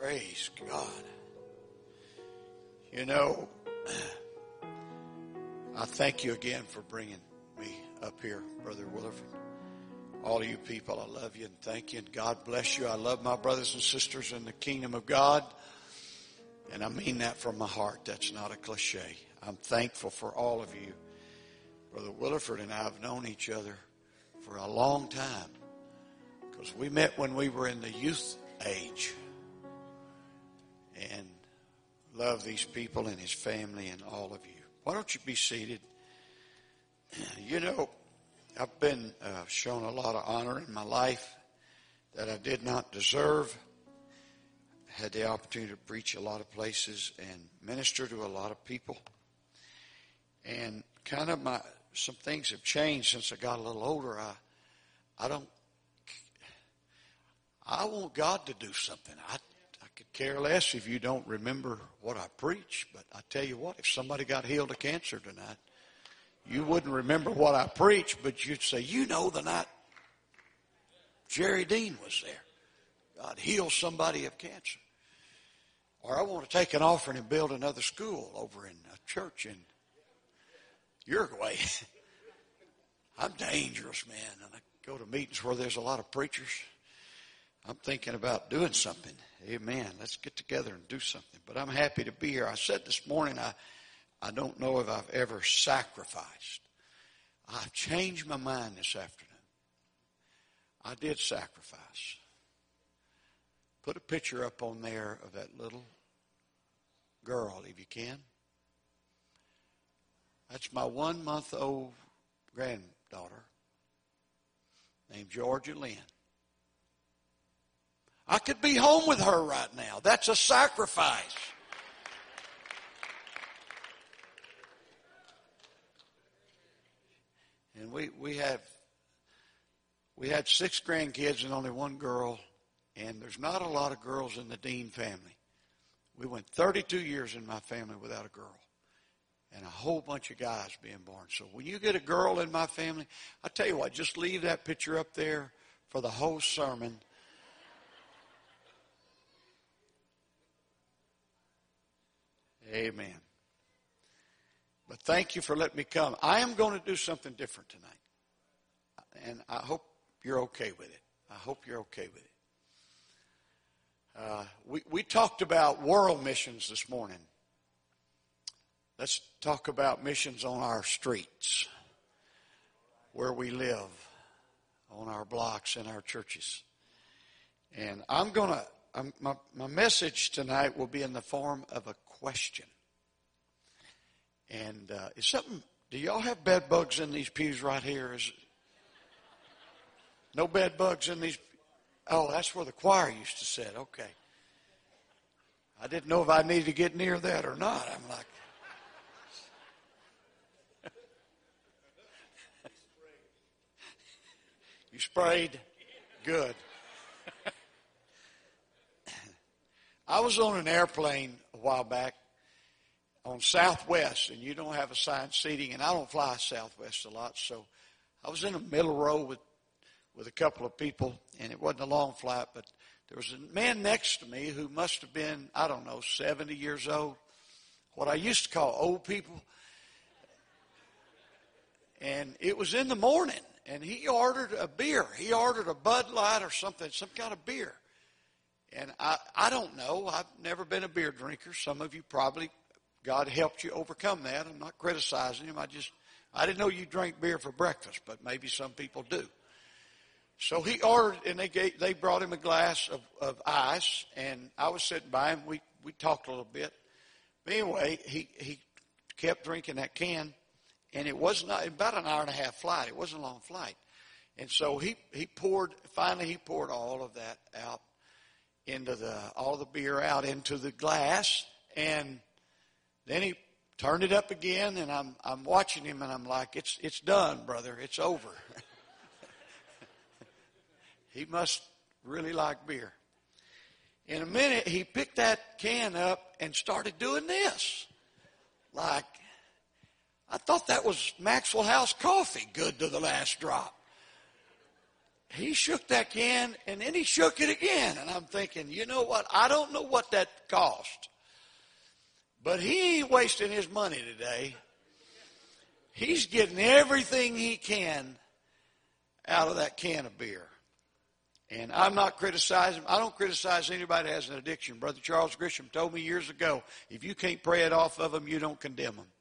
Praise God. You know, I thank you again for bringing me up here, Brother Williford. All of you people, I love you and thank you, and God bless you. I love my brothers and sisters in the kingdom of God, and I mean that from my heart. That's not a cliche. I'm thankful for all of you. Brother Williford and I have known each other for a long time because we met when we were in the youth age, and love these people and his family and all of you. Why don't you be seated? You know, I've been shown a lot of honor in my life that I did not deserve. I had the opportunity to preach a lot of places and minister to a lot of people. And kind of some things have changed since I got a little older. I want God to do something. I could care less if you don't remember what I preach, but I tell you what, if somebody got healed of cancer tonight, you wouldn't remember what I preached, but you'd say, you know, the night Jerry Dean was there, God healed somebody of cancer. Or I want to take an offering and build another school over in a church in Uruguay. I'm dangerous, man, and I go to meetings where there's a lot of preachers. I'm thinking about doing something. Amen. Let's get together and do something. But I'm happy to be here. I said this morning, I don't know if I've ever sacrificed. I've changed my mind this afternoon. I did sacrifice. Put a picture up on there of that little girl, if you can. That's my 1-month-old granddaughter named Georgia Lynn. I could be home with her right now. That's a sacrifice. And we had 6 grandkids and only 1 girl, and there's not a lot of girls in the Dean family. We went 32 years in my family without a girl, and a whole bunch of guys being born. So when you get a girl in my family, I tell you what, just leave that picture up there for the whole sermon. Amen. But thank you for letting me come. I am going to do something different tonight. And I hope you're okay with it. I hope you're okay with it. We talked about world missions this morning. Let's talk about missions on our streets, where we live, on our blocks, in our churches. And my message tonight will be in the form of a question. And do y'all have bed bugs in these pews right here? No bed bugs in these? Oh, that's where the choir used to sit. Okay. I didn't know if I needed to get near that or not. I'm like, you sprayed? Good. I was on an airplane a while back on Southwest, and you don't have assigned seating, and I don't fly Southwest a lot, so I was in the middle row with a couple of people, and it wasn't a long flight, but there was a man next to me who must have been, 70 years old, what I used to call old people. And it was in the morning, and he ordered a beer. He ordered a Bud Light or something, some kind of beer. And I don't know. I've never been a beer drinker. Some of you probably, God helped you overcome that. I'm not criticizing him. I didn't know you drank beer for breakfast, but maybe some people do. So he ordered, and they brought him a glass of ice, and I was sitting by him. We talked a little bit. But anyway, he kept drinking that can, and it was not about an hour and a half flight. It wasn't a long flight. And so he poured all of that out all the beer out into the glass, and then he turned it up again, and I'm watching him, and I'm like, it's done, brother. It's over. He must really like beer. In a minute, he picked that can up and started doing this. Like, I thought that was Maxwell House coffee, good to the last drop. he shook that can, and then he shook it again. And I'm thinking, you know what? I don't know what that cost. But he ain't wasting his money today. He's getting everything he can out of that can of beer. And I'm not criticizing. I don't criticize anybody that has an addiction. Brother Charles Grisham told me years ago, if you can't pray it off of them, you don't condemn them.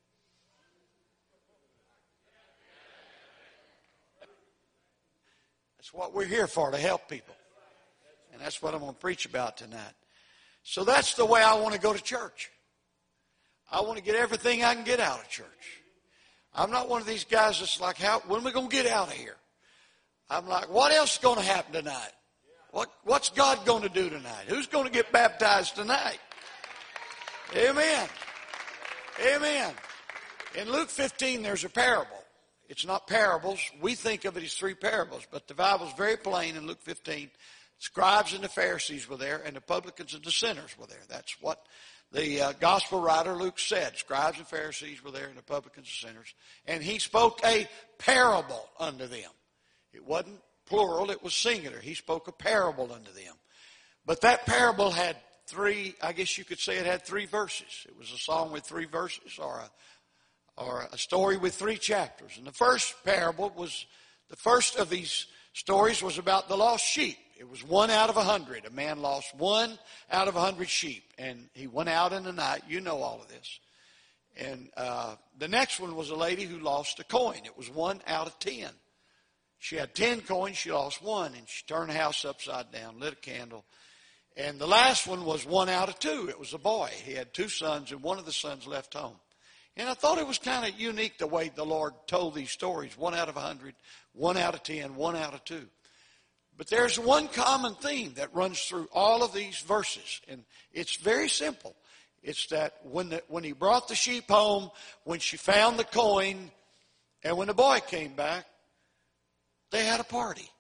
That's what we're here for, to help people. And that's what I'm going to preach about tonight. So that's the way I want to go to church. I want to get everything I can get out of church. I'm not one of these guys that's like, when are we going to get out of here? I'm like, what else is going to happen tonight? What's God going to do tonight? Who's going to get baptized tonight? Amen. Amen. In Luke 15, there's a parable. It's not parables. We think of it as 3 parables, but the Bible's very plain in Luke 15. Scribes and the Pharisees were there, and the publicans and the sinners were there. That's what the gospel writer Luke said. Scribes and Pharisees were there, and the publicans and sinners. And he spoke a parable unto them. It wasn't plural, it was singular. He spoke a parable unto them. But that parable had 3, I guess you could say it had 3 verses. It was a song with 3 verses, or a story with 3 chapters. And the first parable was, the first of these stories was about the lost sheep. It was 1 out of 100. A man lost 1 out of 100 sheep. And he went out in the night. You know all of this. And the next one was a lady who lost a coin. It was 1 out of 10. She had 10 coins. She lost 1. And she turned the house upside down, lit a candle. And the last one was 1 out of 2. It was a boy. He had 2 sons, and one of the sons left home. And I thought it was kind of unique the way the Lord told these stories. 1 out of 100, 1 out of 10, 1 out of 2. But there's one common theme that runs through all of these verses. And it's very simple. It's that when he brought the sheep home, when she found the coin, and when the boy came back, they had a party.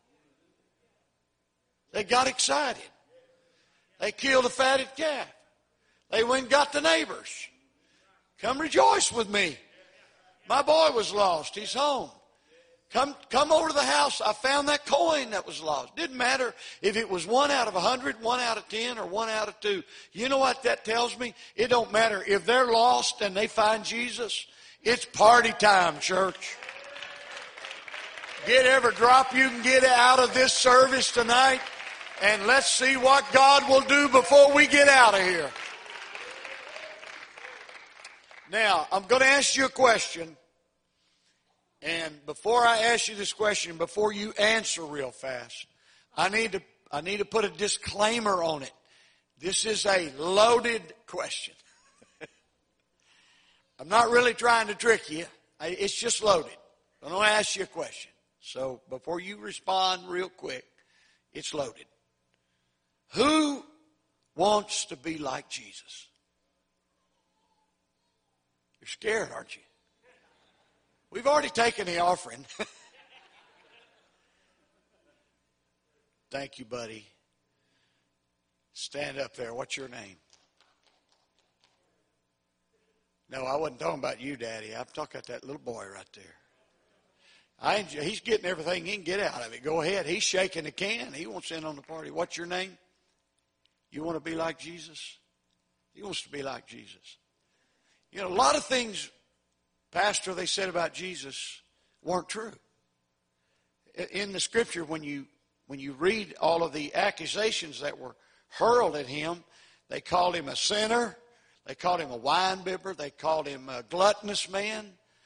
They got excited. They killed a fatted calf. They went and got the neighbors. Come rejoice with me. My boy was lost. He's home. Come over to the house. I found that coin that was lost. Didn't matter if it was 1 out of 100, 1 out of 10, or 1 out of 2. You know what that tells me? It don't matter. If they're lost and they find Jesus, it's party time, church. Get every drop you can get out of this service tonight, and let's see what God will do before we get out of here. Now, I'm going to ask you a question. And before I ask you this question, before you answer real fast, I need to put a disclaimer on it. This is a loaded question. I'm not really trying to trick you. It's just loaded. I'm going to ask you a question. So before you respond real quick, it's loaded. Who wants to be like Jesus? You're scared, aren't you? We've already taken the offering. Thank you, buddy. Stand up there. What's your name? No, I wasn't talking about you, Daddy. I'm talking about that little boy right there. He's getting everything he can get out of it. Go ahead. He's shaking the can. He wants in on the party. What's your name? You want to be like Jesus? He wants to be like Jesus. You know, a lot of things, Pastor, they said about Jesus weren't true. In the Scripture, when you read all of the accusations that were hurled at him, they called him a sinner. They called him a winebibber. They called him a gluttonous man.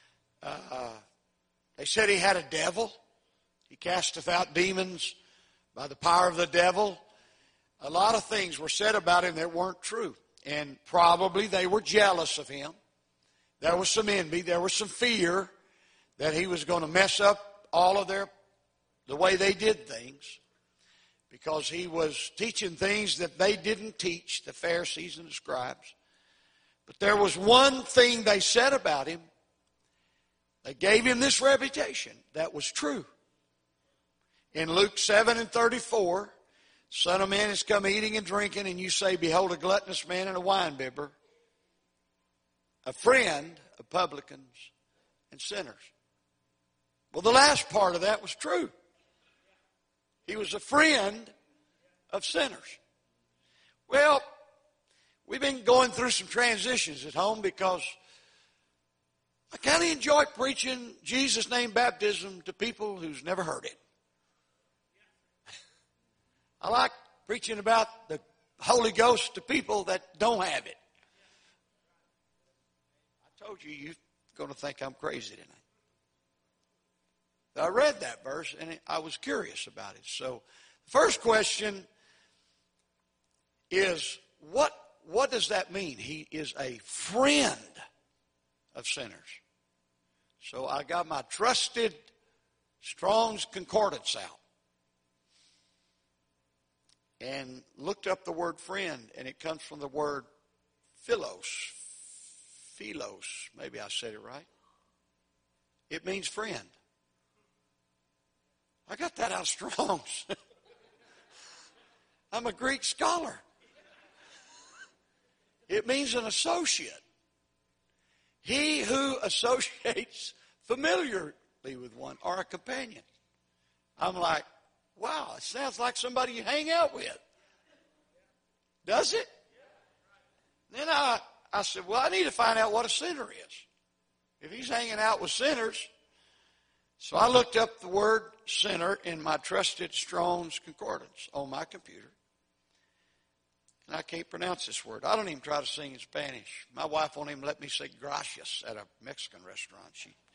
They said he had a devil. He casteth out demons by the power of the devil. A lot of things were said about him that weren't true. And probably they were jealous of him. There was some envy. There was some fear that he was going to mess up all of the way they did things, because he was teaching things that they didn't teach, the Pharisees and the scribes. But there was one thing they said about him. They gave him this reputation that was true. In Luke 7:34, Son of Man has come eating and drinking, and you say, behold, a gluttonous man and a winebibber, a friend of publicans and sinners. Well, the last part of that was true. He was a friend of sinners. Well, we've been going through some transitions at home because I kind of enjoy preaching Jesus' name baptism to people who's never heard it. I like preaching about the Holy Ghost to people that don't have it. I told you, you're going to think I'm crazy tonight. I read that verse and I was curious about it. So the first question is, what does that mean? He is a friend of sinners. So I got my trusted Strong's Concordance out and looked up the word friend, and it comes from the word philos. Philos, maybe I said it right. It means friend. I got that out of Strong's. I'm a Greek scholar. It means an associate. He who associates familiarly with one, or a companion. I'm like, wow, it sounds like somebody you hang out with. Does it? Then I said, well, I need to find out what a sinner is. If he's hanging out with sinners. So I looked up the word sinner in my trusted Strong's Concordance on my computer. And I can't pronounce this word. I don't even try to sing in Spanish. My wife won't even let me say gracias at a Mexican restaurant.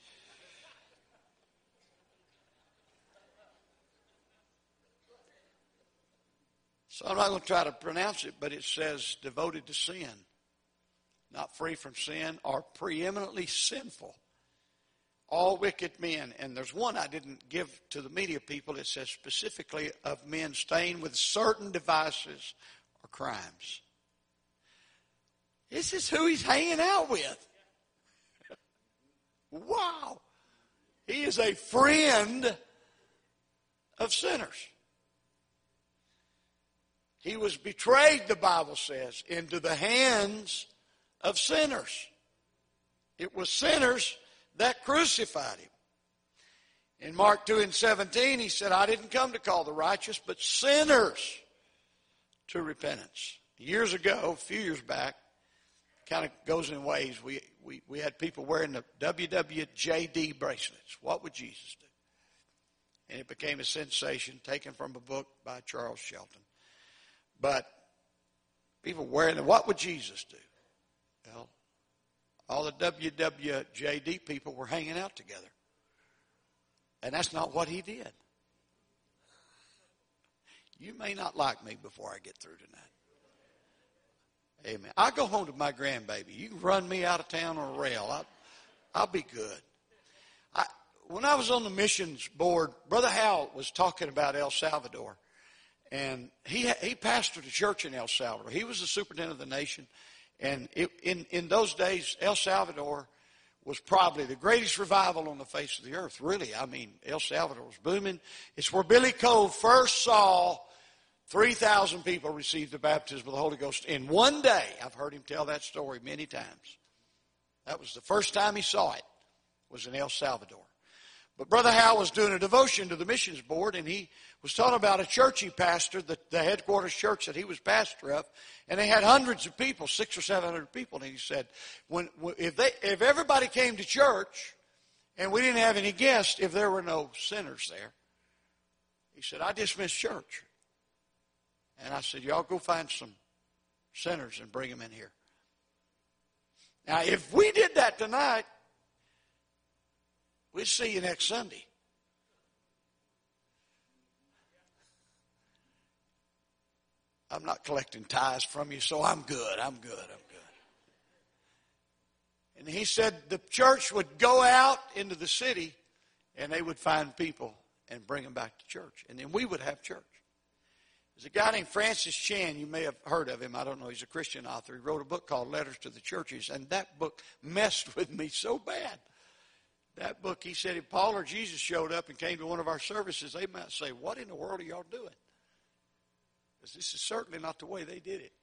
So I'm not going to try to pronounce it, but it says devoted to sin, not free from sin, or preeminently sinful. All wicked men. And there's one I didn't give to the media people. It says specifically of men stained with certain devices or crimes. This is who he's hanging out with. Wow. He is a friend of sinners. He was betrayed, the Bible says, into the hands of sinners. It was sinners that crucified him. In Mark 2:17, he said, I didn't come to call the righteous, but sinners to repentance. Years ago, a few years back, kind of goes in waves, we had people wearing the WWJD bracelets. What would Jesus do? And it became a sensation, taken from a book by Charles Shelton. But people wearing them, what would Jesus do? Well, all the WWJD people were hanging out together. And that's not what he did. You may not like me before I get through tonight. Amen. I'll go home to my grandbaby. You can run me out of town on a rail. I'll be good. When I was on the missions board, Brother Howell was talking about El Salvador. And he pastored a church in El Salvador. He was the superintendent of the nation. And in those days, El Salvador was probably the greatest revival on the face of the earth, really. I mean, El Salvador was booming. It's where Billy Cole first saw 3,000 people receive the baptism of the Holy Ghost in one day. I've heard him tell that story many times. That was the first time he saw it, was in El Salvador. But Brother Hal was doing a devotion to the missions board, and he was talking about a church he pastored, the headquarters church that he was pastor of, and they had hundreds of people, 600 or 700 people. And he said, if everybody came to church and we didn't have any guests, if there were no sinners there, he said, I dismiss church. And I said, y'all go find some sinners and bring them in here. Now, if we did that tonight, we'll see you next Sunday. I'm not collecting tithes from you, so I'm good. I'm good. And he said the church would go out into the city and they would find people and bring them back to church. And then we would have church. There's a guy named Francis Chan. You may have heard of him. I don't know. He's a Christian author. He wrote a book called Letters to the Churches. And that book messed with me so bad. That book, he said, if Paul or Jesus showed up and came to one of our services, they might say, what in the world are y'all doing? Because this is certainly not the way they did it.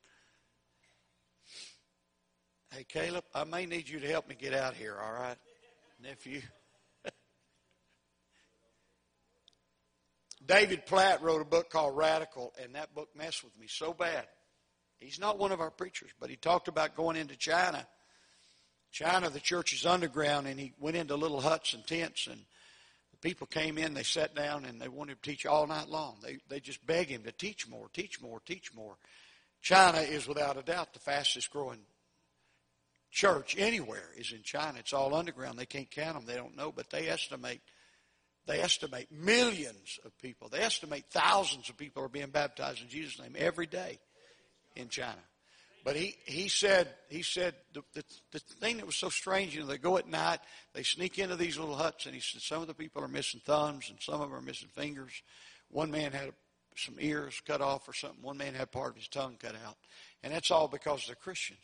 Hey, Caleb, I may need you to help me get out here, all right, nephew? David Platt wrote a book called Radical, and that book messed with me so bad. He's not one of our preachers, but he talked about going into China. China, the church is underground, and he went into little huts and tents, and the people came in, they sat down, and they wanted to teach all night long. They just begged him to teach more, teach more, teach more. China is without a doubt the fastest growing church anywhere is in China. It's all underground. They can't count them. They don't know, but they estimate millions of people. They estimate thousands of people are being baptized in Jesus' name every day in China. But he said the thing that was so strange, they go at night, they sneak into these little huts, and he said some of the people are missing thumbs and some of them are missing fingers. One man had some ears cut off or something. One man had part of his tongue cut out. And that's all because they're Christians.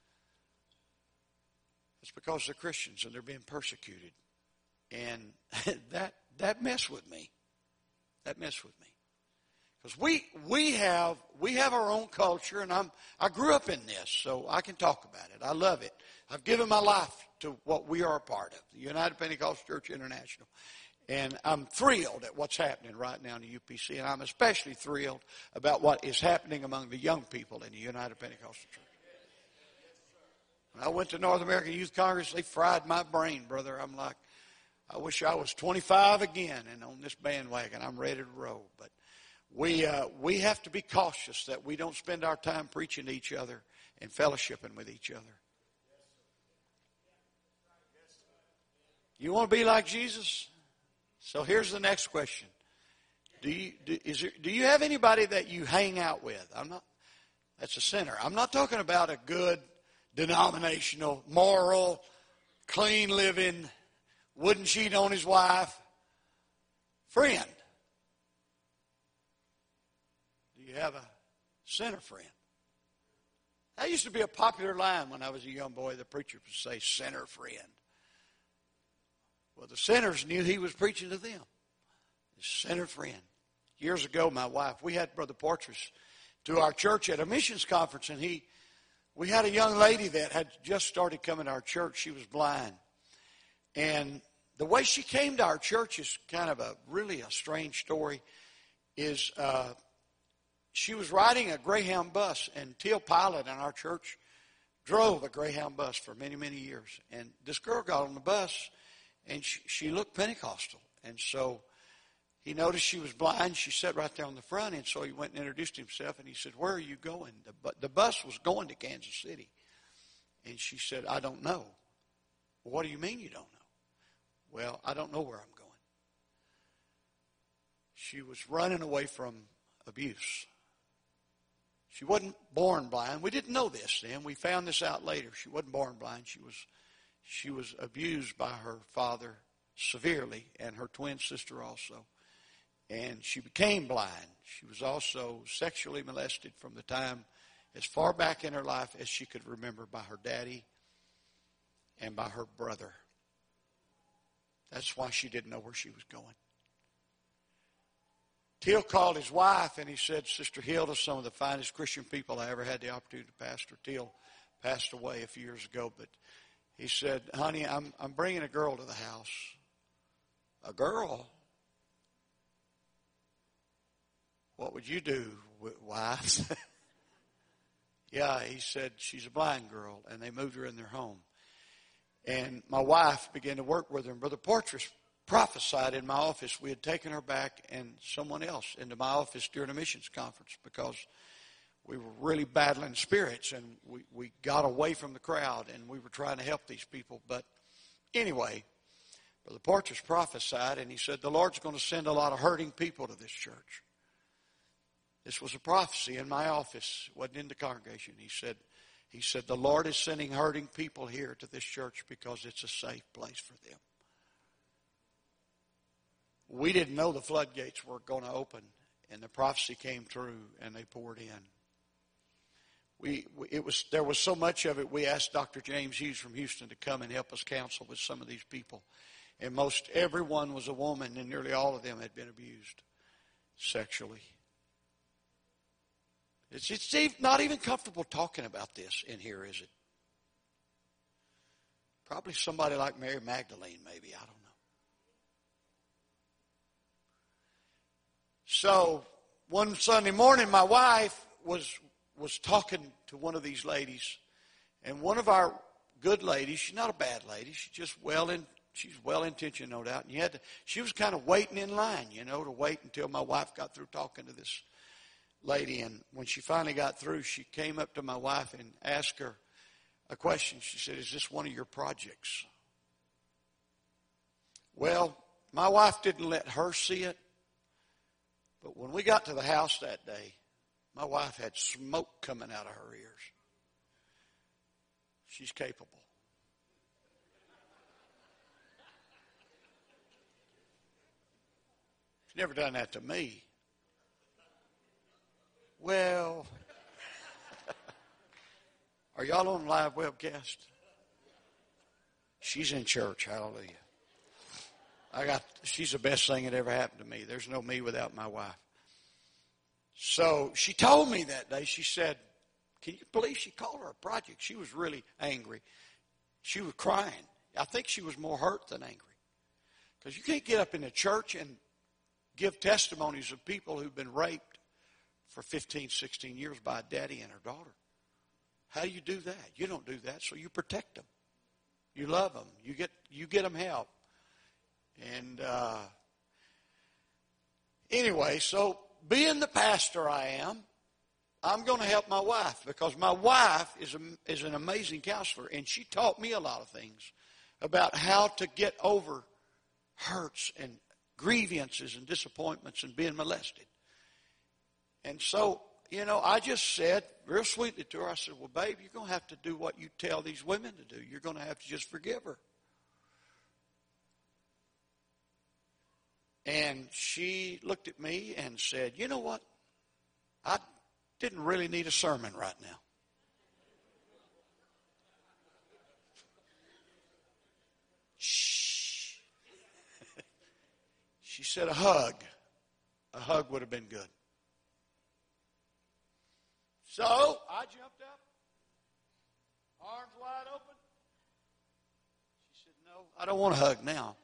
It's because they're Christians and they're being persecuted. And that messed with me. That messed with me. Because we have our own culture, and I grew up in this, so I can talk about it. I love it. I've given my life to what we are a part of, the United Pentecostal Church International. And I'm thrilled at what's happening right now in the UPC, and I'm especially thrilled about what is happening among the young people in the United Pentecostal Church. When I went to North American Youth Congress, they fried my brain, brother. I'm like, I wish I was 25 again and on this bandwagon. I'm ready to roll. But we have to be cautious that we don't spend our time preaching to each other and fellowshipping with each other. You want to be like Jesus? So here's the next question. Do you have anybody that you hang out with? That's a sinner. I'm not talking about a good, denominational, moral, clean living, wouldn't cheat on his wife friend. Do you have a sinner friend? That used to be a popular line when I was a young boy. The preacher would say, sinner friend. Well, the sinners knew he was preaching to them. His sinner friend. Years ago, my wife, we had Brother Portress to our church at a missions conference, and we had a young lady that had just started coming to our church. She was blind. And the way she came to our church is kind of really a strange story. She was riding a Greyhound bus, and Teal Pilot in our church drove a Greyhound bus for many, many years. And this girl got on the bus, and she looked Pentecostal. And so he noticed she was blind. She sat right there on the front, and so he went and introduced himself, and he said, where are you going? The bus was going to Kansas City. And she said, I don't know. Well, what do you mean you don't know? Well, I don't know where I'm going. She was running away from abuse. She wasn't born blind. We didn't know this then. We found this out later. She wasn't born blind. She was abused by her father severely and her twin sister also. And she became blind. She was also sexually molested from the time as far back in her life as she could remember by her daddy and by her brother. That's why she didn't know where she was going. Teal called his wife and he said, Sister Hilda, some of the finest Christian people I ever had the opportunity to pastor. Teal passed away a few years ago, but he said, honey, I'm bringing a girl to the house. A girl? What would you do, wives? Yeah, he said, she's a blind girl, and they moved her in their home. And my wife began to work with her, and Brother Portress prophesied in my office. We had taken her back and someone else into my office during a missions conference because we were really battling spirits, and we got away from the crowd, and we were trying to help these people. But anyway, Brother Portress prophesied, and he said, the Lord's going to send a lot of hurting people to this church. This was a prophecy in my office. It wasn't in the congregation. He said, the Lord is sending hurting people here to this church because it's a safe place for them. We didn't know the floodgates were going to open, and the prophecy came true, and they poured in. There was so much of it, we asked Dr. James Hughes from Houston to come and help us counsel with some of these people. And most everyone was a woman, and nearly all of them had been abused sexually. It's not even comfortable talking about this in here, is it? Probably somebody like Mary Magdalene, maybe. I don't know. So one Sunday morning, my wife was talking to one of these ladies, and one of our good ladies, she's not a bad lady, she's just she's well-intentioned, no doubt. And she was kind of waiting in line, to wait until my wife got through talking to this lady. And when she finally got through, she came up to my wife and asked her a question. She said, "Is this one of your projects?" Well, my wife didn't let her see it, but when we got to the house that day, my wife had smoke coming out of her ears. She's capable. She's never done that to me. Well, are y'all on live webcast? She's in church. Hallelujah. She's the best thing that ever happened to me. There's no me without my wife. So she told me that day, she said, can you believe she called her a project? She was really angry. She was crying. I think she was more hurt than angry. Because you can't get up in the church and give testimonies of people who've been raped for 15, 16 years by a daddy and her daughter. How do you do that? You don't do that, so you protect them. You love them. You get them help. And anyway, so being the pastor I am, I'm going to help my wife because my wife is an amazing counselor, and she taught me a lot of things about how to get over hurts and grievances and disappointments and being molested. And so, I just said real sweetly to her, I said, well, babe, you're going to have to do what you tell these women to do. You're going to have to just forgive her. And she looked at me and said, you know what? I didn't really need a sermon right now. Shh. She said a hug. A hug would have been good. So I jumped up, arms wide open. She said, no, I don't want a hug now.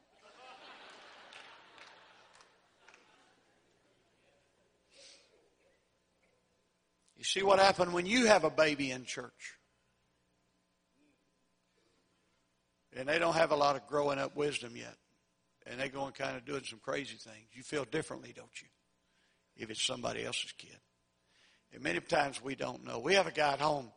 You see what happened when you have a baby in church? And they don't have a lot of growing up wisdom yet. And they're going kind of doing some crazy things. You feel differently, don't you? If it's somebody else's kid. And many times we don't know. We have a guy at home.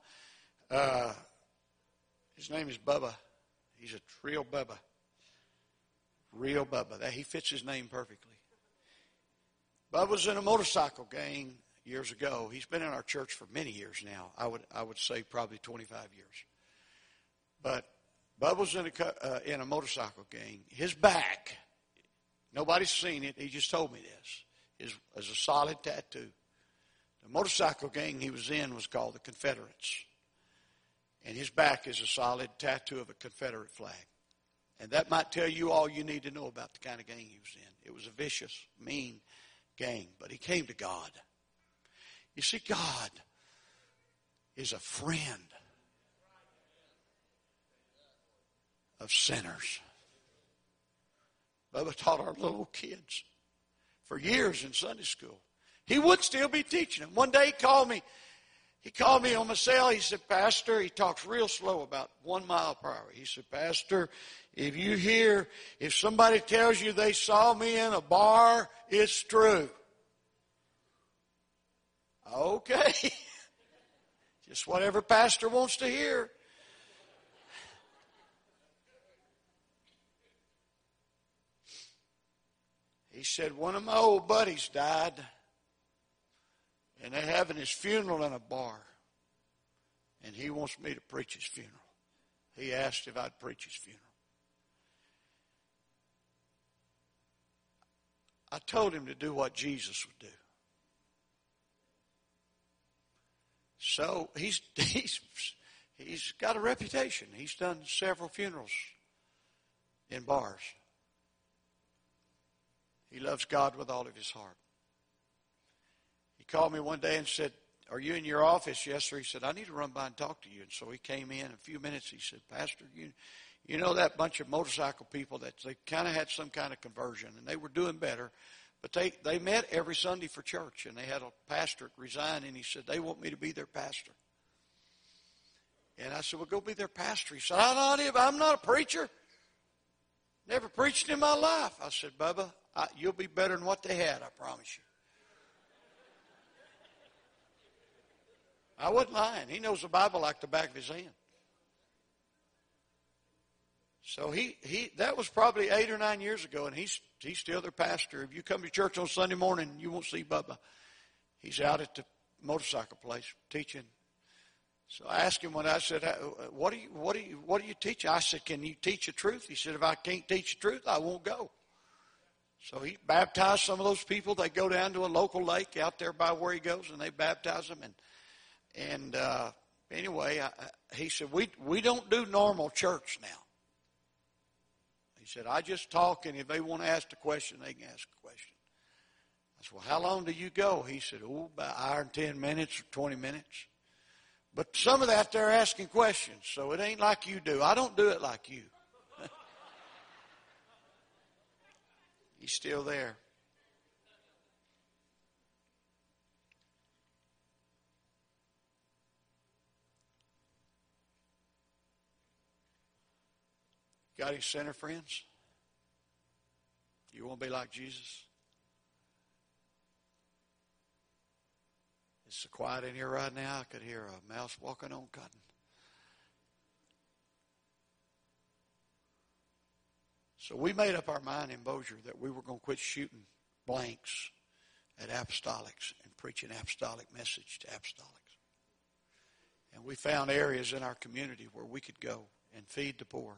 His name is Bubba. He's a real Bubba. Real Bubba. He fits his name perfectly. Bubba was in a motorcycle gang years ago. He's been in our church for many years now. I would say probably 25 years. But Bubba was in a motorcycle gang. His back, nobody's seen it. He just told me this. Is a solid tattoo. The motorcycle gang he was in was called the Confederates. And his back is a solid tattoo of a Confederate flag. And that might tell you all you need to know about the kind of gang he was in. It was a vicious, mean gang. But he came to God. You see, God is a friend of sinners. Bubba taught our little kids for years in Sunday school. He would still be teaching them. One day he called me. He called me on my cell. He said, Pastor, he talks real slow, about 1 mile per hour. He said, Pastor, if somebody tells you they saw me in a bar, it's true. Okay. Just whatever pastor wants to hear. He said, one of my old buddies died, and they're having his funeral in a bar, and he wants me to preach his funeral. He asked if I'd preach his funeral. I told him to do what Jesus would do. So he's got a reputation. He's done several funerals in bars. He loves God with all of his heart. He called me one day and said, are you in your office? Yes, sir. He said, I need to run by and talk to you. And so he came in a few minutes. He said, Pastor, you know that bunch of motorcycle people that they kind of had some kind of conversion and they were doing better, But they met every Sunday for church, and they had a pastor resign, and he said, they want me to be their pastor. And I said, well, go be their pastor. He said, I'm not a preacher. Never preached in my life. I said, Bubba, you'll be better than what they had, I promise you. I wasn't lying. He knows the Bible like the back of his hand. So that was probably 8 or 9 years ago, and he's still their pastor. If you come to church on Sunday morning, you won't see Bubba. He's out at the motorcycle place teaching. So I asked him when I said, what are you teaching? I said, can you teach the truth? He said, if I can't teach the truth, I won't go. So he baptized some of those people. They go down to a local lake out there by where he goes, and they baptize them. And anyway, he said, we don't do normal church now. He said, I just talk, and if they want to ask a question, they can ask a question. I said, well, how long do you go? He said, about an hour and 10 minutes or 20 minutes. But some of that, they're asking questions, so it ain't like you do. I don't do it like you. He's still there. Got any sinner friends? You want to be like Jesus? It's so quiet in here right now, I could hear a mouse walking on cotton. So we made up our mind in Bossier that we were going to quit shooting blanks at apostolics and preach an apostolic message to apostolics. And we found areas in our community where we could go and feed the poor.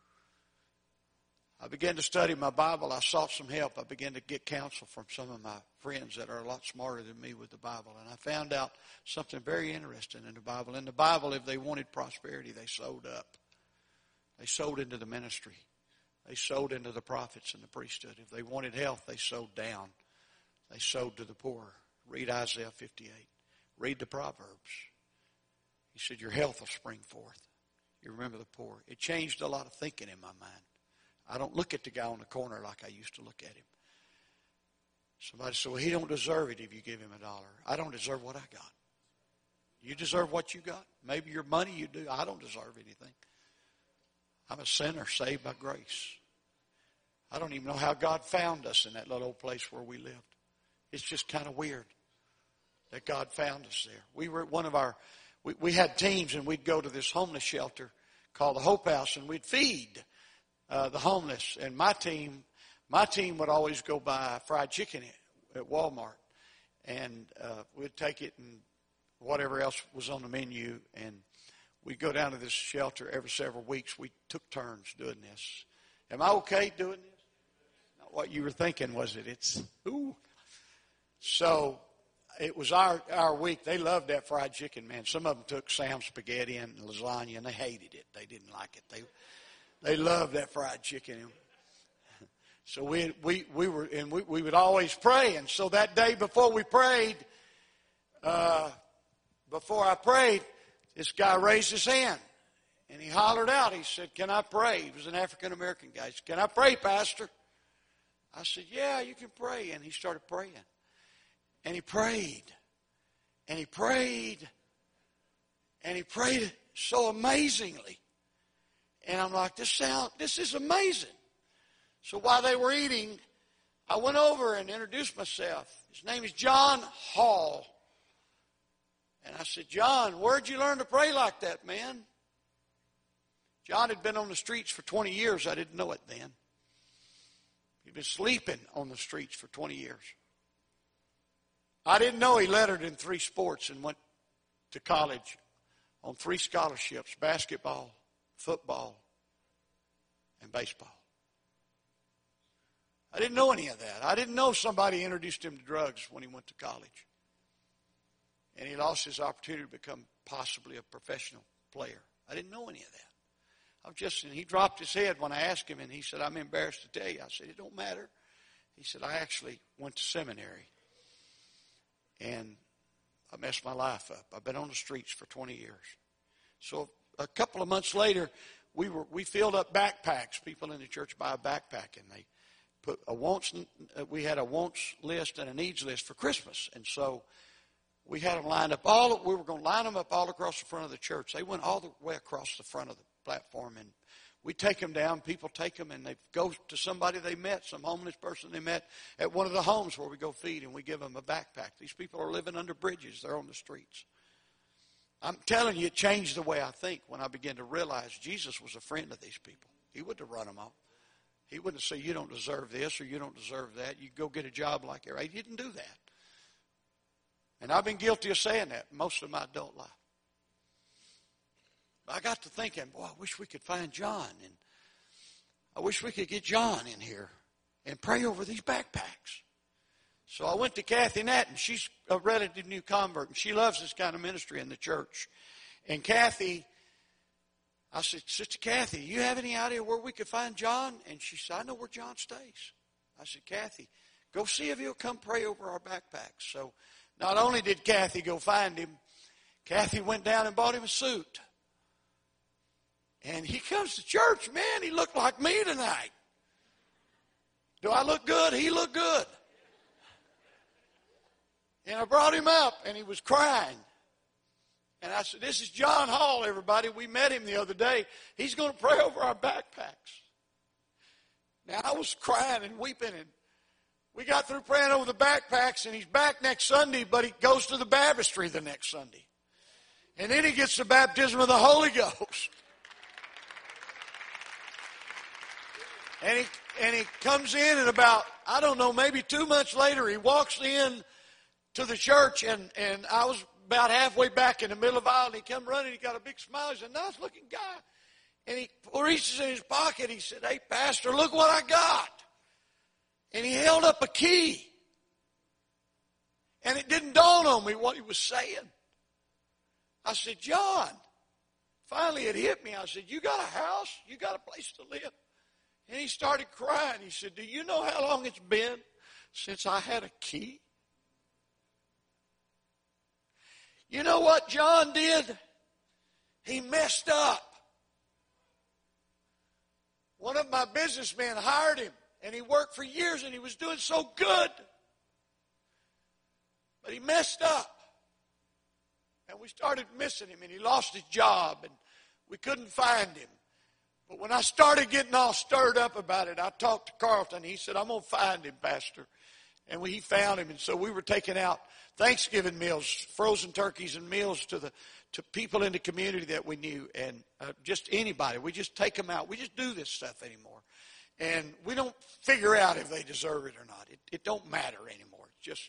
I began to study my Bible. I sought some help. I began to get counsel from some of my friends that are a lot smarter than me with the Bible. And I found out something very interesting in the Bible. In the Bible, if they wanted prosperity, they sowed up. They sowed into the ministry. They sowed into the prophets and the priesthood. If they wanted health, they sowed down. They sowed to the poor. Read Isaiah 58. Read the Proverbs. He said, your health will spring forth. You remember the poor. It changed a lot of thinking in my mind. I don't look at the guy on the corner like I used to look at him. Somebody said, well, he don't deserve it if you give him $1. I don't deserve what I got. You deserve what you got. Maybe your money you do. I don't deserve anything. I'm a sinner saved by grace. I don't even know how God found us in that little old place where we lived. It's just kind of weird that God found us there. We were at one of our, we had teams, and we'd go to this homeless shelter called the Hope House, and we'd feed the homeless. And my team would always go buy fried chicken at Walmart, and we'd take it and whatever else was on the menu, and we'd go down to this shelter every several weeks. We took turns doing this. Am I okay doing this? Not what you were thinking, was it? It's, ooh. So it was our week. They loved that fried chicken, man. Some of them took Sam's spaghetti and lasagna, and they hated it. They didn't like it. They loved that fried chicken. So we would always pray. And so that day before we prayed, before I prayed, this guy raised his hand. And he hollered out. He said, can I pray? He was an African-American guy. He said, can I pray, Pastor? I said, yeah, you can pray. And he started praying. And he prayed. And he prayed. And he prayed so amazingly. And I'm like, this is amazing. So while they were eating, I went over and introduced myself. His name is John Hall. And I said, John, where'd you learn to pray like that, man? John had been on the streets for 20 years. I didn't know it then. He'd been sleeping on the streets for 20 years. I didn't know he lettered in 3 sports and went to college on 3 scholarships: basketball, football, and baseball. I didn't know any of that. I didn't know somebody introduced him to drugs when he went to college. And he lost his opportunity to become possibly a professional player. I didn't know any of that. And he dropped his head when I asked him, and he said, I'm embarrassed to tell you. I said, it don't matter. He said, I actually went to seminary, and I messed my life up. I've been on the streets for 20 years. So a couple of months later, we filled up backpacks. People in the church buy a backpack, and put a wants. We had a wants list and a needs list for Christmas, and so we had them lined up. We were going to line them up all across the front of the church. They went all the way across the front of the platform, and we take them down. People take them, and they go to somebody they met, some homeless person they met at one of the homes where we go feed, and we give them a backpack. These people are living under bridges. They're on the streets. I'm telling you, it changed the way I think when I began to realize Jesus was a friend of these people. He wouldn't have run them off. He wouldn't say, you don't deserve this or you don't deserve that. You go get a job like that. He didn't do that. And I've been guilty of saying that most of my adult life. I got to thinking, boy, I wish we could find John. And I wish we could get John in here and pray over these backpacks. So I went to Kathy Nat, and she's a relative new convert, and she loves this kind of ministry in the church. And Kathy, I said, Sister Kathy, you have any idea where we could find John? And she said, I know where John stays. I said, Kathy, go see if he'll come pray over our backpacks. So not only did Kathy go find him, Kathy went down and bought him a suit. And he comes to church, man, he looked like me tonight. Do I look good? He looked good. And I brought him up, and he was crying. And I said, this is John Hall, everybody. We met him the other day. He's going to pray over our backpacks. Now, I was crying and weeping, and we got through praying over the backpacks, and he's back next Sunday, but he goes to the baptistry the next Sunday. And then he gets the baptism of the Holy Ghost. And he comes in, and about, I don't know, maybe 2 months later, he walks in to the church, and I was about halfway back in the middle of the aisle, and he come running, he got a big smile, he's a nice looking guy. And he reaches in his pocket, he said, hey, Pastor, look what I got. And he held up a key. And it didn't dawn on me what he was saying. I said, John, finally it hit me. I said, you got a house? You got a place to live? And he started crying. He said, do you know how long it's been since I had a key? You know what John did? He messed up. One of my businessmen hired him, and he worked for years, and he was doing so good. But he messed up. And we started missing him, and he lost his job, and we couldn't find him. But when I started getting all stirred up about it, I talked to Carlton. He said, I'm going to find him, Pastor. And he found him, and so we were taking out Thanksgiving meals, frozen turkeys and meals to people in the community that we knew, and just anybody. We just take them out. We just do this stuff anymore. And we don't figure out if they deserve it or not. It don't matter anymore.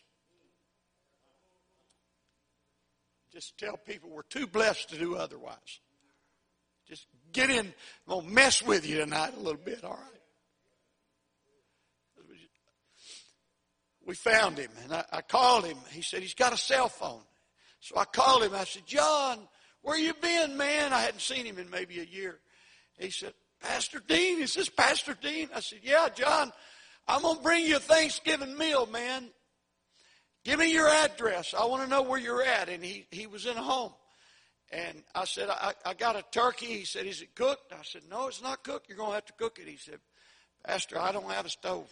Just tell people we're too blessed to do otherwise. Just get in. I'm going to mess with you tonight a little bit, all right? We found him, and I called him. He said he's got a cell phone. So I called him. I said, John, where you been, man? I hadn't seen him in maybe a year. He said, Pastor Dean, is this Pastor Dean? I said, yeah, John, I'm going to bring you a Thanksgiving meal, man. Give me your address. I want to know where you're at. And he was in a home. And I said, I got a turkey. He said, is it cooked? I said, no, it's not cooked. You're going to have to cook it. He said, Pastor, I don't have a stove.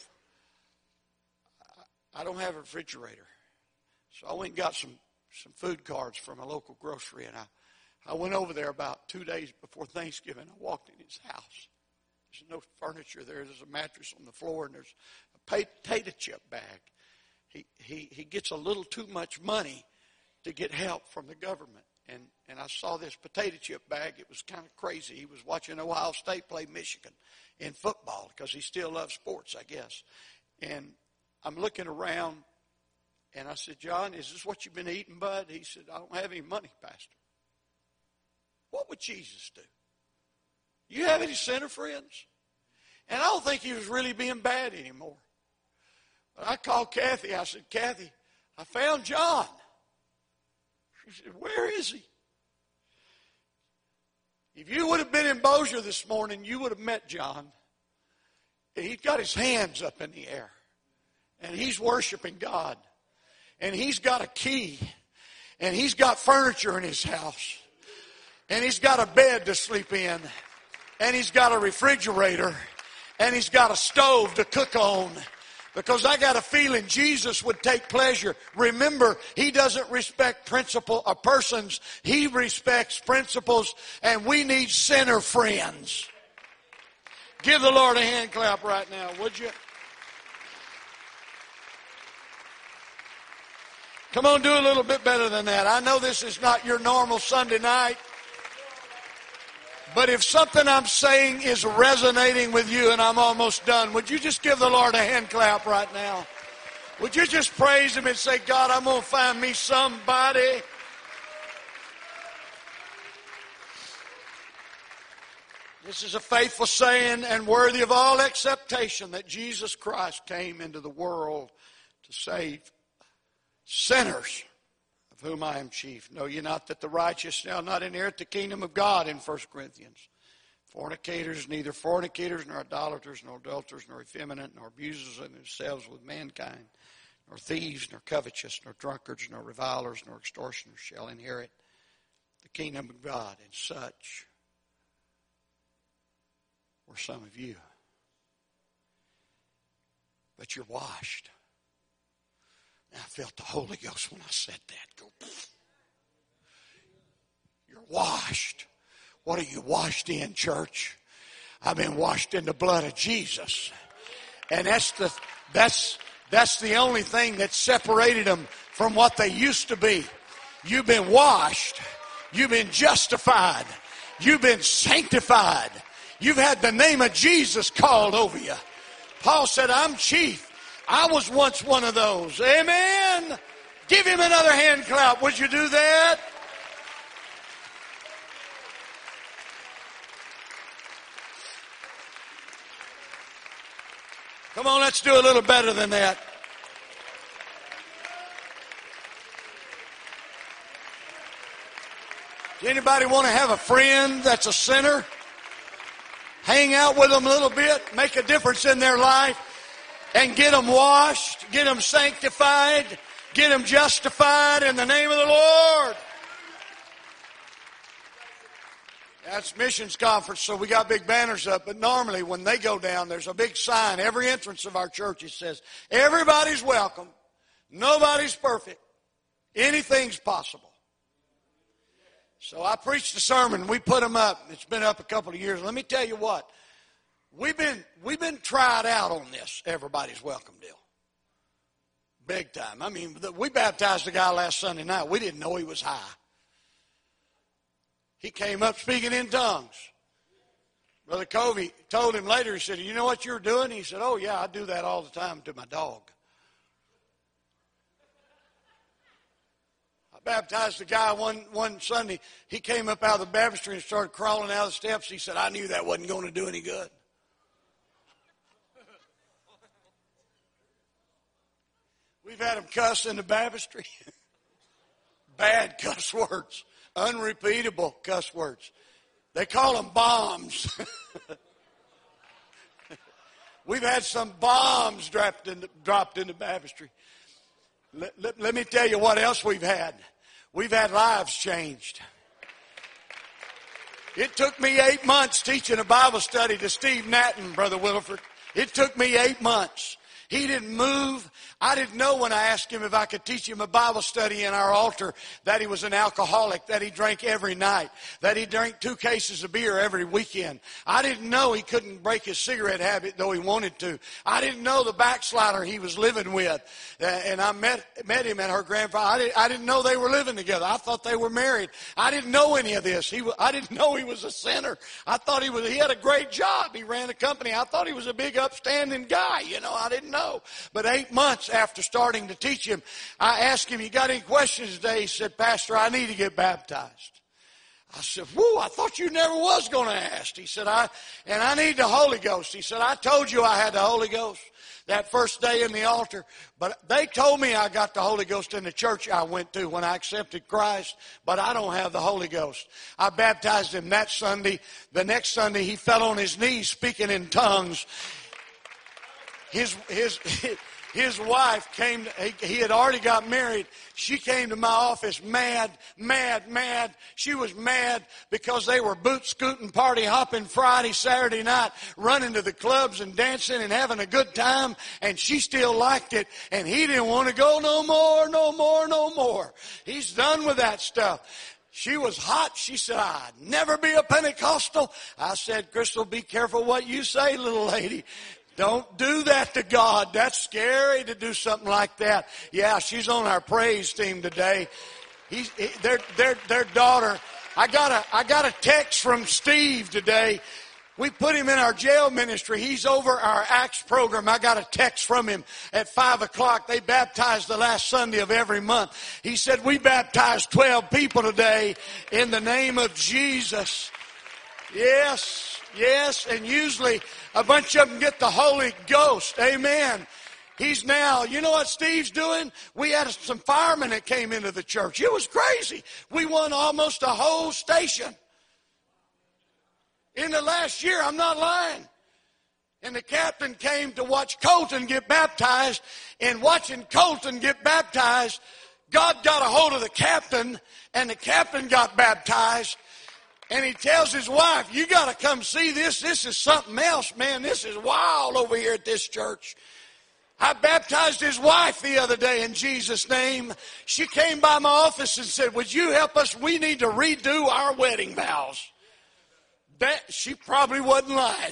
I don't have a refrigerator. So I went and got some food cards from a local grocery, and I went over there about 2 days before Thanksgiving. I walked in his house. There's no furniture there. There's a mattress on the floor, and there's a potato chip bag. He gets a little too much money to get help from the government. And I saw this potato chip bag. It was kind of crazy. He was watching Ohio State play Michigan in football because he still loves sports, I guess. And I'm looking around, and I said, John, is this what you've been eating, bud? He said, I don't have any money, Pastor. What would Jesus do? You have any sinner friends? And I don't think he was really being bad anymore. But I called Kathy. I said, Kathy, I found John. She said, where is he? If you would have been in Bossier this morning, you would have met John. And he's got his hands up in the air. And he's worshiping God. And he's got a key. And he's got furniture in his house. And he's got a bed to sleep in. And he's got a refrigerator. and he's got a stove to cook on. Because I got a feeling Jesus would take pleasure. Remember, he doesn't respect principle or persons. He respects principles, and we need sinner friends. Give the Lord a hand clap right now, would you? Come on, do a little bit better than that. I know this is not your normal Sunday night. But if something I'm saying is resonating with you, and I'm almost done, would you just give the Lord a hand clap right now? Would you just praise him and say, God, I'm going to find me somebody. This is a faithful saying and worthy of all acceptation that Jesus Christ came into the world to save sinners, of whom I am chief. Know ye not that the righteous shall not inherit the kingdom of God, in 1 Corinthians. Fornicators, neither fornicators, nor idolaters, nor adulterers, nor effeminate, nor abusers of themselves with mankind, nor thieves, nor covetous, nor drunkards, nor revilers, nor extortioners shall inherit the kingdom of God. And such were some of you. But you're washed. I felt the Holy Ghost when I said that. Go. You're washed. What are you washed in, church? I've been washed in the blood of Jesus. And that's the only thing that separated them from what they used to be. You've been washed. You've been justified. You've been sanctified. You've had the name of Jesus called over you. Paul said, I'm chief. I was once one of those. Amen. Give him another hand clap. Would you do that? Come on, let's do a little better than that. Does anybody want to have a friend that's a sinner? Hang out with them a little bit, make a difference in their life, and get them washed, get them sanctified, get them justified in the name of the Lord. That's missions conference, so we got big banners up. But normally when they go down, there's a big sign. Every entrance of our church, it says, everybody's welcome. Nobody's perfect. Anything's possible. So I preached a sermon. We put them up. It's been up a couple of years. Let me tell you what. We've been tried out on this everybody's welcome deal. Big time. I mean, we baptized a guy last Sunday night. We didn't know he was high. He came up speaking in tongues. Brother Covey told him later, he said, you know what you're doing? He said, oh yeah, I do that all the time to my dog. I baptized a guy one Sunday. He came up out of the baptistry and started crawling out of the steps. He said, I knew that wasn't going to do any good. We've had him cuss in the baptistry. Bad cuss words. Unrepeatable cuss words. They call them bombs. We've had some bombs dropped in the baptistry. Let me tell you what else we've had. We've had lives changed. It took me 8 months teaching a Bible study to Steve Natton, Brother Williford. It took me 8 months. He didn't move. I didn't know when I asked him if I could teach him a Bible study in our altar that he was an alcoholic, that he drank every night, that he drank 2 cases of beer every weekend. I didn't know he couldn't break his cigarette habit, though he wanted to. I didn't know the backslider he was living with. And I met him at her grandfather. I didn't know they were living together. I thought they were married. I didn't know any of this. I didn't know he was a sinner. I thought he had a great job. He ran a company. I thought he was a big upstanding guy. I didn't know. But 8 months after starting to teach him, I asked him, you got any questions today? He said, Pastor, I need to get baptized. I said, whoa, I thought you never was going to ask. He said, I need the Holy Ghost. He said, I told you I had the Holy Ghost that first day in the altar, but they told me I got the Holy Ghost in the church I went to when I accepted Christ, but I don't have the Holy Ghost. I baptized him that Sunday. The next Sunday, he fell on his knees speaking in tongues. His wife came, he had already got married. She came to my office mad. She was mad because they were boot scooting, party hopping Friday, Saturday night, running to the clubs and dancing and having a good time. And she still liked it. And he didn't want to go no more. He's done with that stuff. She was hot. She said, I'd never be a Pentecostal. I said, Crystal, be careful what you say, little lady. Don't do that to God. That's scary to do something like that. Yeah, she's on our praise team today. Their daughter. I got a text from Steve today. We put him in our jail ministry. He's over our Acts program. I got a text from him at 5 o'clock. They baptized the last Sunday of every month. He said, we baptized 12 people today in the name of Jesus. Yes, and usually a bunch of them get the Holy Ghost. Amen. He's now, you know what Steve's doing? We had some firemen that came into the church. It was crazy. We won almost a whole station. In the last year, I'm not lying. And the captain came to watch Colton get baptized. And watching Colton get baptized, God got a hold of the captain, and the captain got baptized. And he tells his wife, you got to come see this. This is something else, man. This is wild over here at this church. I baptized his wife the other day in Jesus' name. She came by my office and said, would you help us? We need to redo our wedding vows. That she probably wasn't lying.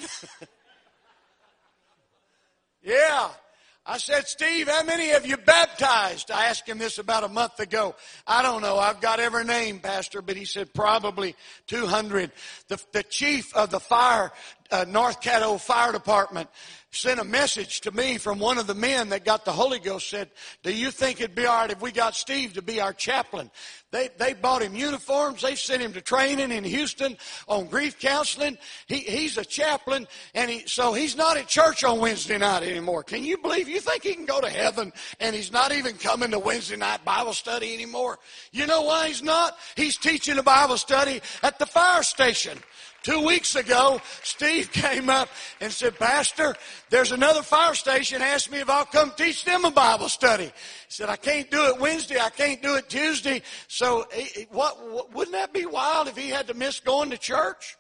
Yeah. I said, Steve, how many have you baptized? I asked him this about a month ago. I don't know. I've got every name, Pastor, but he said probably 200. The chief of the North Caddo Fire Department sent a message to me from one of the men that got the Holy Ghost, said, do you think it'd be all right if we got Steve to be our chaplain? They bought him uniforms. They sent him to training in Houston on grief counseling. He's a chaplain, and so he's not at church on Wednesday night anymore. Can you believe? You think he can go to heaven and he's not even coming to Wednesday night Bible study anymore? You know why he's not? He's teaching a Bible study at the fire station. 2 weeks ago, Steve came up and said, Pastor, there's another fire station. Asked me if I'll come teach them a Bible study. He said, I can't do it Wednesday. I can't do it Tuesday. So wouldn't that be wild if he had to miss going to church?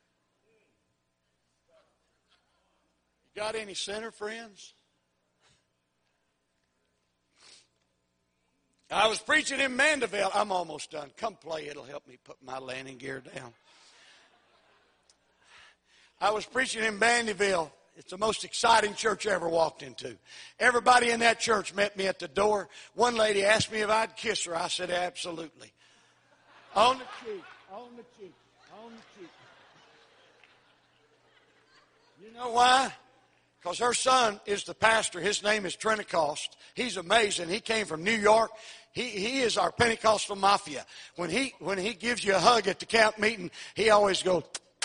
You got any center friends? I was preaching in Mandeville. I'm almost done. Come play. It'll help me put my landing gear down. I was preaching in Mandeville. It's the most exciting church I ever walked into. Everybody in that church met me at the door. One lady asked me if I'd kiss her. I said, absolutely. On the cheek, on the cheek, on the cheek. You know why? Because her son is the pastor. His name is Trentacost. He's amazing. He came from New York. He is our Pentecostal mafia. When he gives you a hug at the camp meeting, he always goes,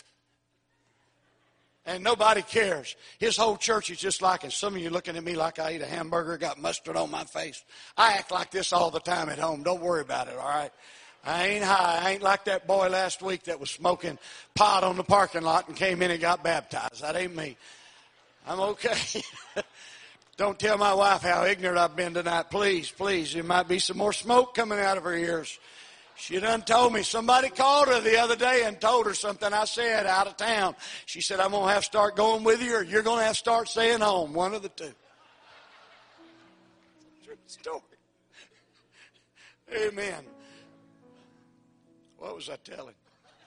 and nobody cares. His whole church is just like, and some of you looking at me like I ate a hamburger, got mustard on my face. I act like this all the time at home. Don't worry about it, all right? I ain't high. I ain't like that boy last week that was smoking pot on the parking lot and came in and got baptized. That ain't me. I'm okay. Don't tell my wife how ignorant I've been tonight. Please, please. There might be some more smoke coming out of her ears. She done told me. Somebody called her the other day and told her something I said out of town. She said, I'm going to have to start going with you, or you're going to have to start staying home. One of the two. True story. Amen. What was I telling?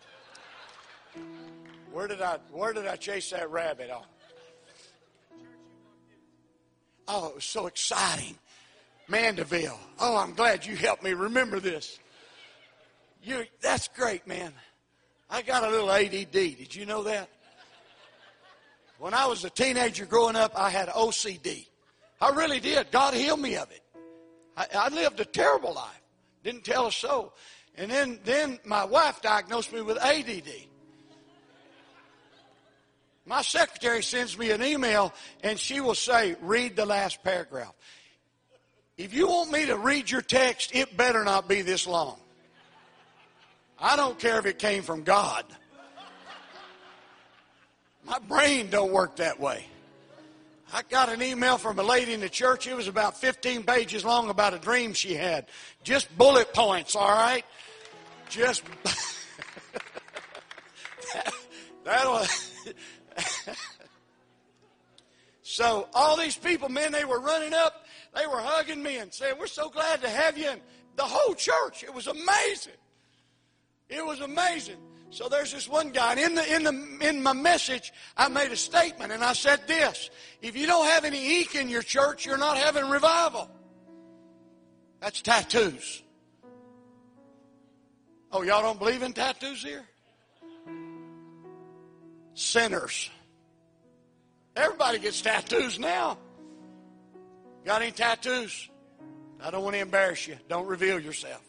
Where did I chase that rabbit off? Oh, it was so exciting. Mandeville. Oh, I'm glad you helped me remember this. That's great, man. I got a little ADD. Did you know that? When I was a teenager growing up, I had OCD. I really did. God healed me of it. I lived a terrible life. Didn't tell a soul. And then my wife diagnosed me with ADD. My secretary sends me an email, and she will say, read the last paragraph. If you want me to read your text, it better not be this long. I don't care if it came from God. My brain don't work that way. I got an email from a lady in the church. It was about 15 pages long about a dream she had. Just bullet points, all right? Just that'll. So all these people, man, they were running up. They were hugging me and saying, "We're so glad to have you." And the whole church, it was amazing. It was amazing. So there's this one guy, and in my message, I made a statement, and I said this: if you don't have any ink in your church, you're not having revival. That's tattoos. Oh, y'all don't believe in tattoos here? Sinners. Everybody gets tattoos now. Got any tattoos? I don't want to embarrass you. Don't reveal yourself.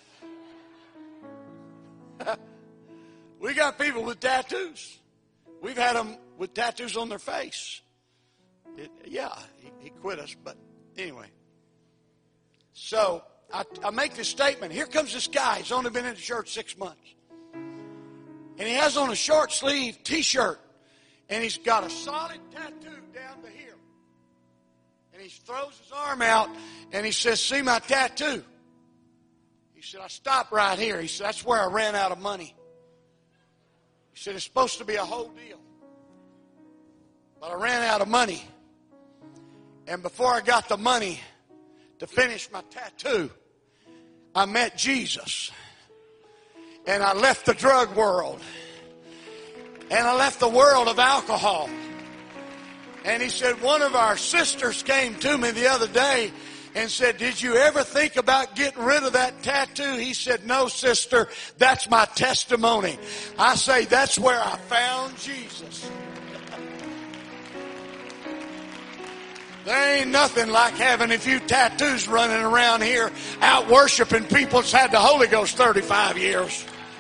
We got people with tattoos. We've had them with tattoos on their face. He quit us, but anyway. So I make this statement. Here comes this guy. He's only been in the church 6 months. And he has on a short sleeve t-shirt. And he's got a solid tattoo down to here. And he throws his arm out and he says, "See my tattoo?" He said, "I stopped right here." He said, "That's where I ran out of money." He said, "It's supposed to be a whole deal. But I ran out of money. And before I got the money to finish my tattoo, I met Jesus. And I left the drug world. And I left the world of alcohol." And he said, "One of our sisters came to me the other day and said, 'Did you ever think about getting rid of that tattoo?' He said, 'No, sister, that's my testimony.' I say, that's where I found Jesus." There ain't nothing like having a few tattoos running around here out worshiping people that's had the Holy Ghost 35 years.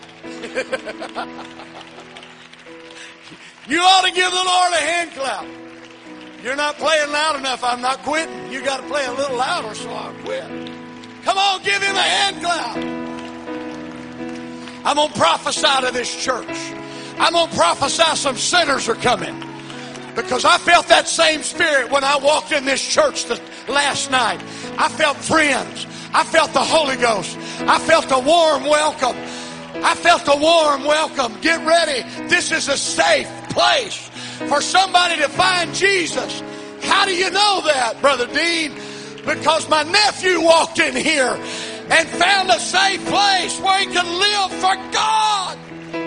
You ought to give the Lord a hand clap. You're not playing loud enough. I'm not quitting. You got to play a little louder so I'll quit. Come on, give him a hand clap. I'm going to prophesy to this church. I'm going to prophesy some sinners are coming. Because I felt that same spirit when I walked in this church last night. I felt friends. I felt the Holy Ghost. I felt a warm welcome. I felt a warm welcome. Get ready. This is a safe place for somebody to find Jesus. How do you know that, Brother Dean? Because my nephew walked in here and found a safe place where he could live for God.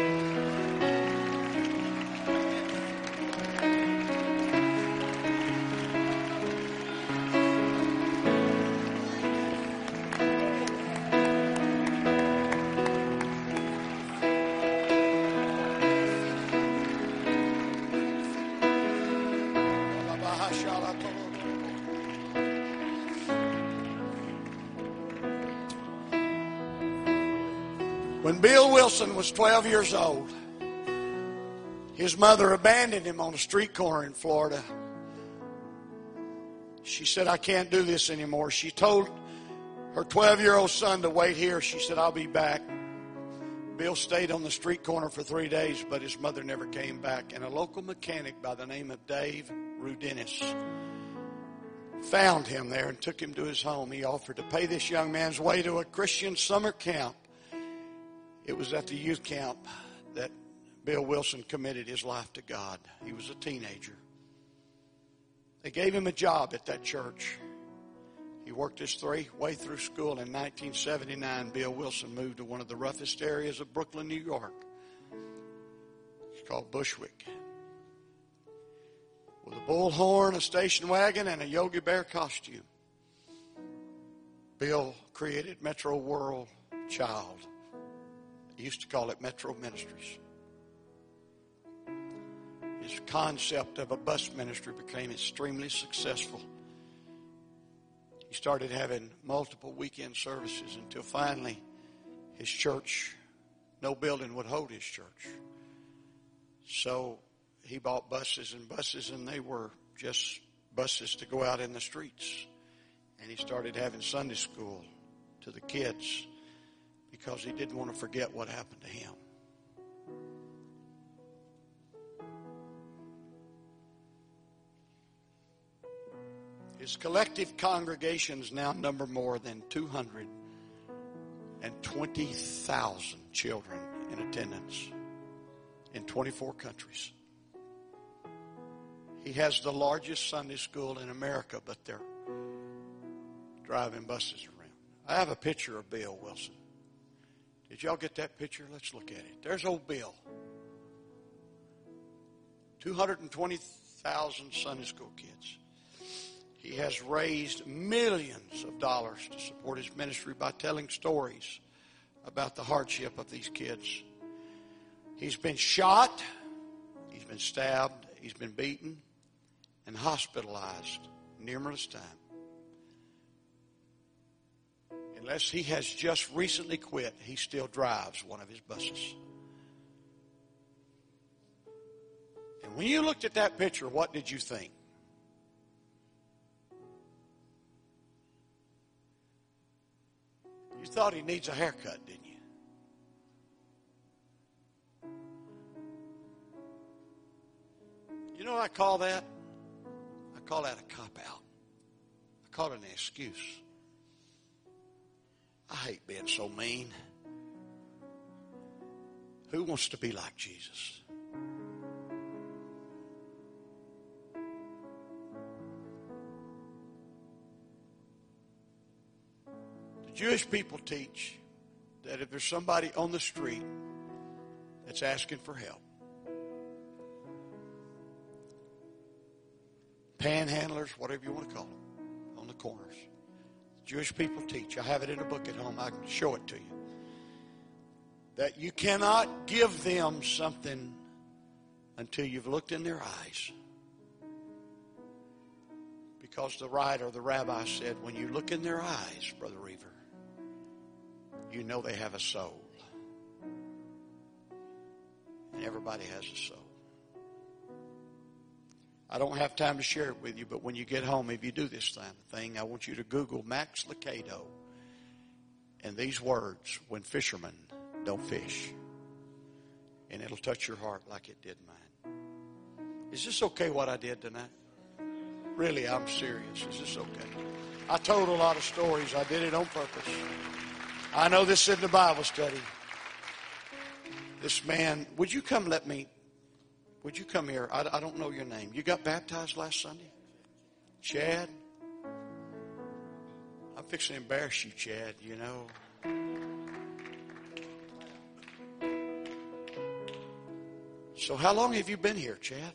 When Bill Wilson was 12 years old, his mother abandoned him on a street corner in Florida. She said, "I can't do this anymore." She told her 12-year-old son to wait here. She said, "I'll be back." Bill stayed on the street corner for 3 days, but his mother never came back. And a local mechanic by the name of Dave Rudinis found him there and took him to his home. He offered to pay this young man's way to a Christian summer camp. It was at the youth camp that Bill Wilson committed his life to God. He was a teenager. They gave him a job at that church. He worked his way through school. In 1979, Bill Wilson moved to one of the roughest areas of Brooklyn, New York. It's called Bushwick. With a bullhorn, a station wagon, and a Yogi Bear costume, Bill created Metro World Child. He used to call it Metro Ministries. His concept of a bus ministry became extremely successful. He started having multiple weekend services until finally his church, no building would hold his church. So he bought buses, and they were just buses to go out in the streets. And he started having Sunday school to the kids because he didn't want to forget what happened to him. His collective congregations now number more than 220,000 children in attendance in 24 countries. He has the largest Sunday school in America, but they're driving buses around. I have a picture of Bill Wilson. Did y'all get that picture? Let's look at it. There's old Bill. 220,000 Sunday school kids. He has raised millions of dollars to support his ministry by telling stories about the hardship of these kids. He's been shot, he's been stabbed, he's been beaten, and hospitalized numerous times. Unless he has just recently quit, he still drives one of his buses. And when you looked at that picture, what did you think? You thought he needs a haircut, didn't you? You know what I call that? I call that a cop-out. I call it an excuse. I hate being so mean. Who wants to be like Jesus? The Jewish people teach that if there's somebody on the street that's asking for help, panhandlers, whatever you want to call them, on the corners, Jewish people teach, I have it in a book at home, I can show it to you, that you cannot give them something until you've looked in their eyes. Because the writer, the rabbi said, when you look in their eyes, Brother Reaver, you know they have a soul. And everybody has a soul. I don't have time to share it with you, but when you get home, if you do this thing, I want you to Google Max Lucado and these words, when fishermen don't fish. And it'll touch your heart like it did mine. Is this okay what I did tonight? Really, I'm serious. Is this okay? I told a lot of stories. I did it on purpose. I know this isn't a Bible study. This man, would you come here? I don't know your name. You got baptized last Sunday? Chad? I'm fixing to embarrass you, Chad, you know. So how long have you been here, Chad?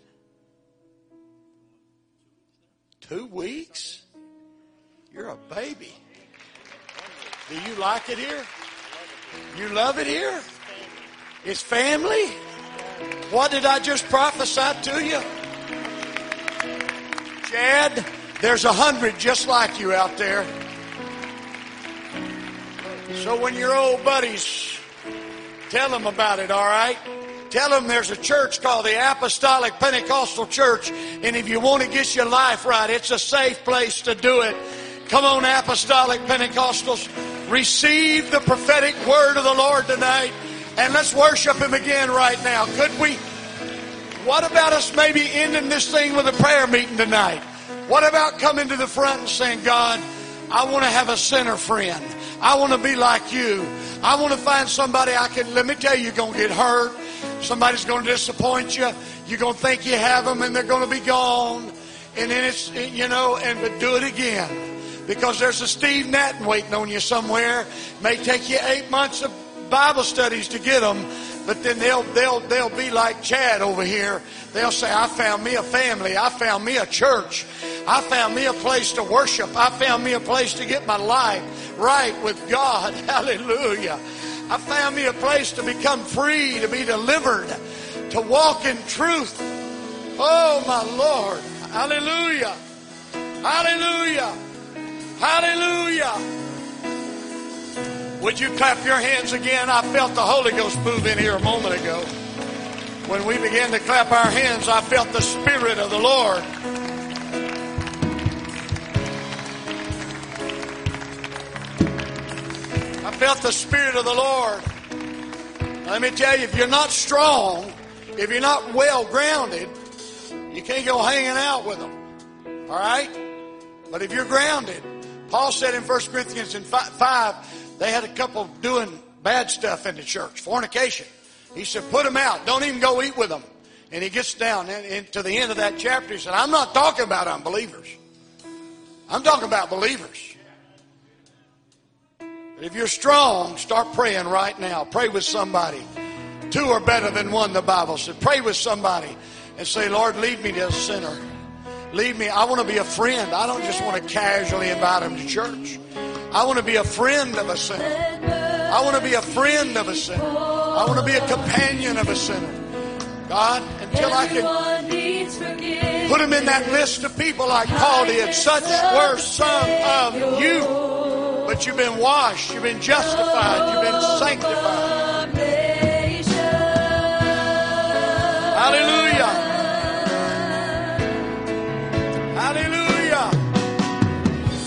2 weeks? You're a baby. Do you like it here? You love it here? It's family? What did I just prophesy to you? Chad, there's 100 just like you out there. So when your old buddies, tell them about it, all right? Tell them there's a church called the Apostolic Pentecostal Church, and if you want to get your life right, it's a safe place to do it. Come on, Apostolic Pentecostals. Receive the prophetic word of the Lord tonight, and let's worship Him again right now. Could we? What about us maybe ending this thing with a prayer meeting tonight? What about coming to the front and saying, God, I want to have a sinner friend. I want to be like you. I want to find somebody I can, let me tell you, you're going to get hurt. Somebody's going to disappoint you. You're going to think you have them and they're going to be gone. And then it's, but do it again. Because there's a Steve Nathan waiting on you somewhere. It may take you 8 months of Bible studies to get them. But then they'll be like Chad over here. They'll say, I found me a family. I found me a church. I found me a place to worship. I found me a place to get my life right with God. Hallelujah. I found me a place to become free, to be delivered, to walk in truth. Oh, my Lord. Hallelujah. Hallelujah. Hallelujah. Would you clap your hands again? I felt the Holy Ghost move in here a moment ago. When we began to clap our hands, I felt the Spirit of the Lord. I felt the Spirit of the Lord. Let me tell you, if you're not strong, if you're not well grounded, you can't go hanging out with them. All right? But if you're grounded, Paul said in 1 Corinthians 5, they had a couple doing bad stuff in the church, fornication. He said, put them out. Don't even go eat with them. And he gets down to the end of that chapter. He said, I'm not talking about unbelievers. I'm talking about believers. But if you're strong, start praying right now. Pray with somebody. 2 are better than 1, the Bible said. Pray with somebody and say, Lord, lead me to a sinner. Lead me. I want to be a friend. I don't just want to casually invite him to church. I want to be a friend of a sinner. I want to be a friend of a sinner. I want to be a companion of a sinner. God, until I can put him in that list of people like Paul did. Such were some of you. But you've been washed. You've been justified. You've been sanctified.